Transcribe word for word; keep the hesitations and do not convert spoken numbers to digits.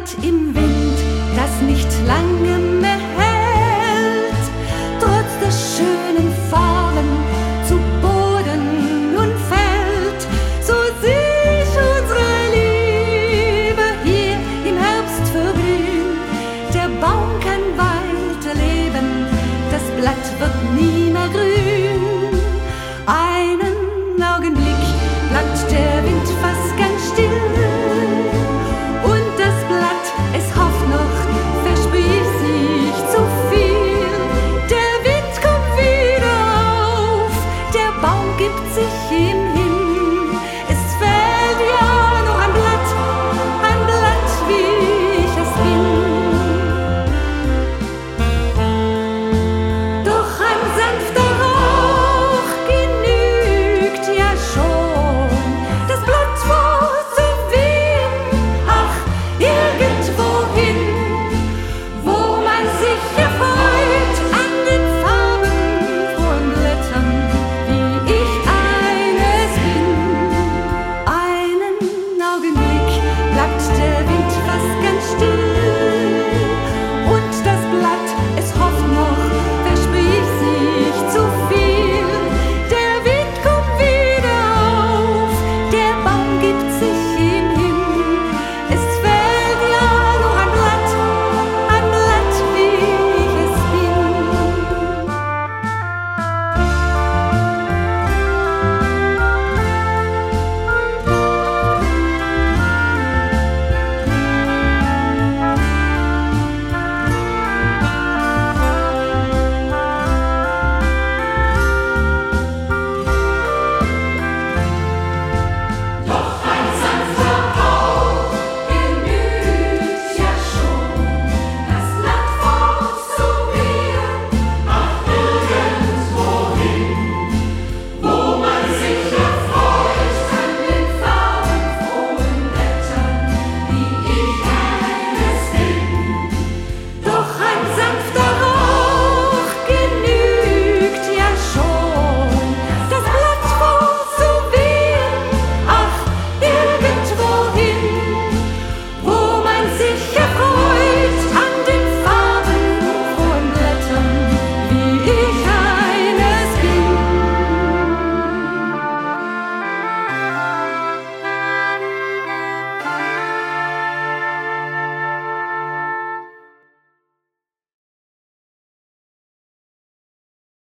Blatt im Wind, das nicht lange mehr hält, trotz der schönen Farben zu Boden nun fällt. So sehe ich unsere Liebe hier im Herbst verblühen. Der Baum kann weiterleben, das Blatt wird nie mehr grün. Einen Augenblick bleibt der Wind fast ganz still. Sich im